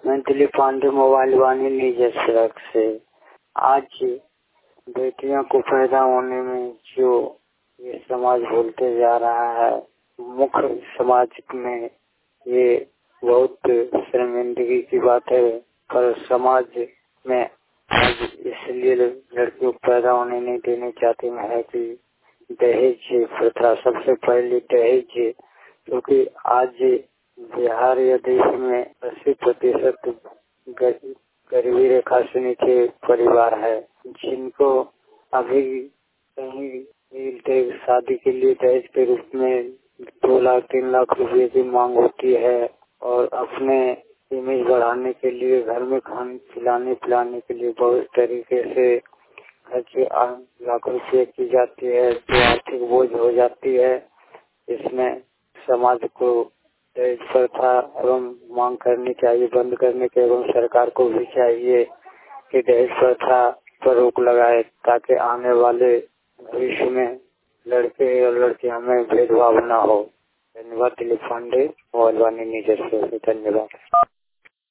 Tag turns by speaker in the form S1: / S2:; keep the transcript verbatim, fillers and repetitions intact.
S1: मैं दिलीप पांडे मोबाइल वाणी निजी सड़क से। आज बेटियों को पैदा होने में जो ये समाज भूलते जा रहा है, मुख्य समाज में ये बहुत शर्मिंदगी की बात है। पर समाज में आज इसलिए लड़कियों को पैदा होने नहीं देने चाहते हैं कि दहेज प्रथा, सबसे पहले दहेज, क्योंकि आज बिहार या देश में अस्सी प्रतिशत गरीबी रेखा से नीचे परिवार है, जिनको अभी कहीं शादी के लिए दहेज के रूप में दो लाख तीन लाख रुपए की मांग होती है और अपने इमेज बढ़ाने के लिए घर में खाने खिलाने पिलाने के लिए बहुत तरीके से खर्चे लाख रुपये की जाती है, जो आर्थिक बोझ हो जाती है। इसमें समाज को दहेज प्रथा एवं मांग करनी चाहिए, बंद करने के, एवं सरकार को भी चाहिए कि दहेज प्रथा पर रोक लगाए, ताकि आने वाले भविष्य में लड़के और लड़कियों में भेदभाव न हो। धन्यवाद। दिलीप पांडे, मोबाइल वाणी निजी। धन्यवाद।